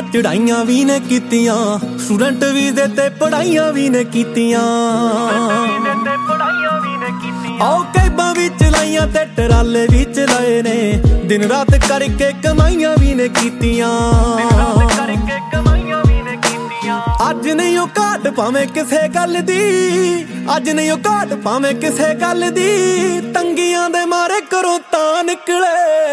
ਚੜਾਈਆਂ ਵੀ ਨੇ ਕੀਤੀਆਂ, ਸਟੂਡੈਂਟ ਵੀਜ਼ੇ ਤੇ ਪੜਾਈਆਂ ਵੀ ਨੇ ਕੀਤੀਆਂ। ਆਓ ਕੈਬਾਂ ਵੀ ਚਲਾਈਆਂ ਤੇ ਟਰਾਲੇ ਵੀ ਚਲਾਏ ਨੇ, ਦਿਨ ਰਾਤ ਕਰਕੇ ਕਮਾਈਆਂ ਵੀ ਨੇ ਕੀਤੀਆਂ। ਅੱਜ ਨਹੀਂ ਉਹ ਘਾਟ ਭਾਵੇਂ ਕਿਸੇ ਗੱਲ ਦੀ, ਅੱਜ ਨਹੀਂ ਉਹ ਘਾਟ ਭਾਵੇਂ ਕਿਸੇ ਗੱਲ ਦੀ, ਤੰਗੀਆਂ ਦੇ ਮਾਰੇ ਘਰੋਂ ਤਾਂ ਨਿਕਲੇ।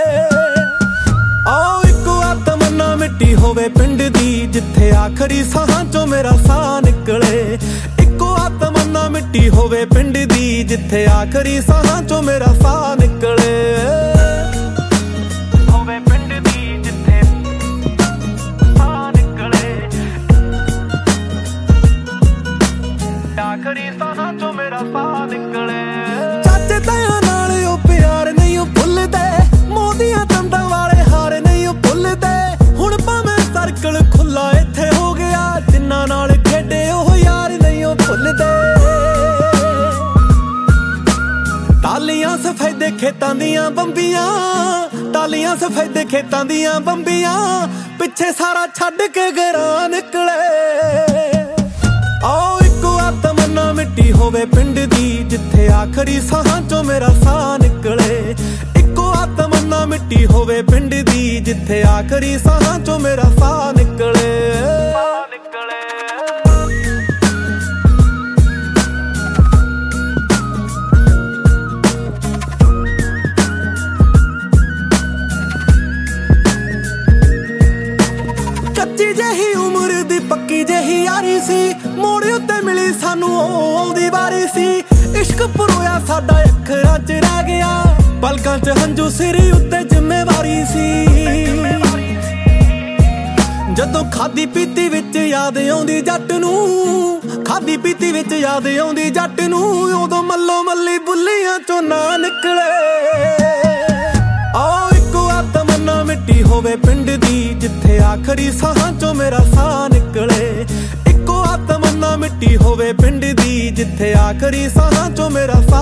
ਆਓ ਇੱਕੋ ਆ ਤਮੰਨਾ ਮਿੱਟੀ ਹੋਵੇ ਪਿੰਡ ਦੀ, ਜਿੱਥੇ ਆਖਰੀ ਸਾਹਾਂ ਚੋਂ ਮੇਰਾ ਸਾਹ ਨਿਕਲੇ। ਇੱਕੋ ਆ ਤਮੰਨਾ ਮਿੱਟੀ ਹੋਵੇ ਪਿੰਡ ਦੀ, ਜਿੱਥੇ ਆਖਰੀ ਸਾਹਾਂ ਚੋਂ ਮੇਰਾ ਸਾਹ ਨਿਕਲੇ। ਹੋਵੇ ਪਿੰਡ ਦੀ ਜਿੱਥੇ ਸਾਹ ਨਿਕਲੇ, ਆਖਰੀ ਸਾਹਾਂ ਚੋਂ ਮੇਰਾ ਸਾਹ ਨਿਕਲੇ। ਚਾਚੇ ਤਾਇਆਂ ਨਾਲ ਉਹ ਪਿਆਰ ਨਹੀਂ ਉਹ ਭੁੱਲਦੇ, ਮੋਦੀਆਂ ਦੰਦਾਂ ਵਾਲੇ ਹਾਰ ਨਹੀਂ ਉਹ ਭੁੱਲਦੇ। ਹੁਣ ਭਾਵੇਂ ਸਰਕਲ ਖੁੱਲਾ ਇੱਥੇ ਹੋ ਗਿਆ, ਜਿੰਨਾਂ ਨਾਲ ਖੇਡੇ ਉਹ ਯਾਰ ਨਹੀਂ ਉਹ ਭੁੱਲਦੇ। ਟਾਲੀਆਂ ਸਫੈਦੇ ਖੇਤਾਂ ਦੀਆਂ ਬੰਬੀਆਂ, ਟਾਲੀਆਂ ਸਫੈਦੇ ਖੇਤਾਂ ਦੀਆਂ ਬੰਬੀਆਂ, ਪਿੱਛੇ ਸਾਰਾ ਛੱਡ ਕੇ ਘਰਾਂ ਨਿਕਲੇ। ਆਓ ਇੱਕੋ ਆ ਤਮੰਨਾ ਮਿੱਟੀ ਹੋਵੇ ਪਿੰਡ ਦੀ, ਜਿੱਥੇ ਆਖਰੀ ਸਾਹਾਂ ਚੋਂ ਮੇਰਾ ਸਾਹ ਨਿਕਲੇ। ਇੱਕੋ ਆ ਤਮੰਨਾ ਮਿੱਟੀ ਹੋਵੇ ਪਿੰਡ ਦੀ, ਜਿੱਥੇ ਆਖਰੀ ਸਾਹਾਂ ਚੋਂ ਮੇਰਾ ਸਾਹ ਨਿਕਲੇ। ਕੱਚੀ ਜਿਹੀ ਉਮਰ ਦੀ ਪੱਕੀ ਜਿਹੀ ਯਾਰੀ ਸੀ, ਮੋੜ ਉੱਤੇ ਮਿਲੀ ਸਾਨੂੰ ਉਹ ਆਉਂਦੀ ਵਾਰੀ ਸੀ। ਇਸ਼ਕ ਪਰੋਇਆ ਸਾਡਾ ਅੱਖਰਾਂ 'ਚ ਰਹਿ ਗਿਆ, ਪਲਕਾਂ 'ਚ ਹੰਝੂ ਸਿਰ ਉੱਤੇ ਜ਼ਿੰਮੇਵਾਰੀ ਸੀ। ਜਦੋਂ ਖਾਦੀ ਪੀਤੀ ਵਿੱਚ ਯਾਦ ਆਉਂਦੀ ਜੱਟ ਨੂੰ, ਖਾਦੀ ਪੀਤੀ ਵਿੱਚ ਯਾਦ ਆਉਂਦੀ ਜੱਟ ਨੂੰ, ਉਦੋਂ ਮੱਲੋ ਮੱਲੀ ਬੁੱਲੀਆਂ ਚੋਂ ਨਾ ਨਿਕਲੇ। ਆਓ ਇੱਕੋ ਆ ਤਮੰਨਾ ਮਿੱਟੀ ਹੋਵੇ ਪਿੰਡ ਦੀ, ਜਿੱਥੇ ਆਖਰੀ ਸਾਹਾਂ ਚੋਂ ਮੇਰਾ ਸਾਹ ਨਿਕਲੇ। ਇੱਕੋ ਆ ਤਮੰਨਾ ਮਿੱਟੀ ਹੋਵੇ ਪਿੰਡ ਦੀ, ਜਿੱਥੇ ਆਖਰੀ ਸਾਹਾਂ ਚੋਂ ਮੇਰਾ